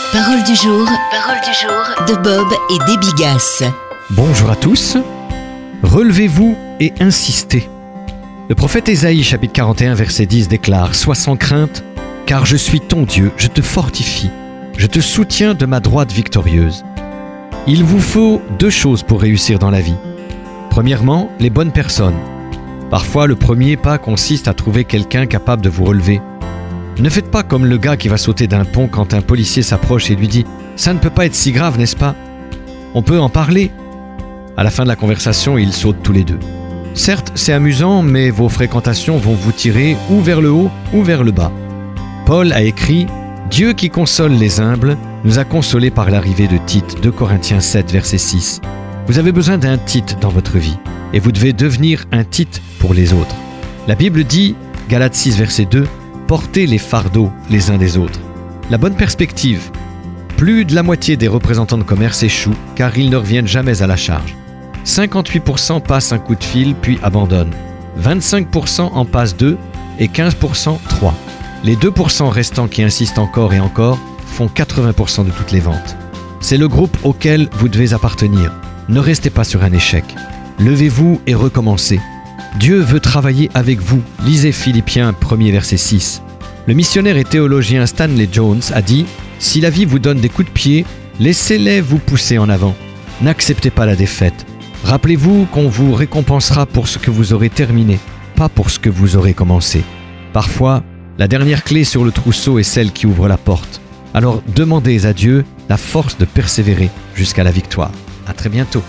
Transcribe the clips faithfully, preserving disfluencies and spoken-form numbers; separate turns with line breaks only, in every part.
Parole du jour, parole du jour de Bob et Debbie Gass.
Bonjour à tous. Relevez-vous et insistez. Le prophète Ésaïe, chapitre quarante et un, verset dix, déclare « Sois sans crainte, car je suis ton Dieu, je te fortifie, je te soutiens de ma droite victorieuse. » Il vous faut deux choses pour réussir dans la vie. Premièrement, les bonnes personnes. Parfois, le premier pas consiste à trouver quelqu'un capable de vous relever. Ne faites pas comme le gars qui va sauter d'un pont quand un policier s'approche et lui dit « Ça ne peut pas être si grave, n'est-ce pas ?» On peut en parler. À la fin de la conversation, ils sautent tous les deux. Certes, c'est amusant, mais vos fréquentations vont vous tirer ou vers le haut ou vers le bas. Paul a écrit « Dieu qui console les humbles nous a consolés par l'arrivée de Tite, deux Corinthiens sept, verset six. Vous avez besoin d'un Tite dans votre vie et vous devez devenir un Tite pour les autres. La Bible dit, Galates six, verset deux, portez les fardeaux les uns des autres. La bonne perspective. Plus de la moitié des représentants de commerce échouent car ils ne reviennent jamais à la charge. cinquante-huit pour cent passent un coup de fil puis abandonnent. vingt-cinq pour cent en passent deux et quinze pour cent trois. Les deux pour cent restants qui insistent encore et encore font quatre-vingts pour cent de toutes les ventes. C'est le groupe auquel vous devez appartenir. Ne restez pas sur un échec. Levez-vous et recommencez. Dieu veut travailler avec vous. Lisez Philippiens un, verset six. Le missionnaire et théologien Stanley Jones a dit « Si la vie vous donne des coups de pied, laissez-les vous pousser en avant. N'acceptez pas la défaite. Rappelez-vous qu'on vous récompensera pour ce que vous aurez terminé, pas pour ce que vous aurez commencé. Parfois, la dernière clé sur le trousseau est celle qui ouvre la porte. Alors demandez à Dieu la force de persévérer jusqu'à la victoire. À très bientôt.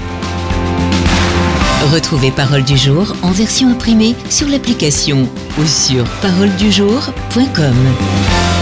Retrouvez Parole du jour en version imprimée sur l'application ou sur parole du jour point com.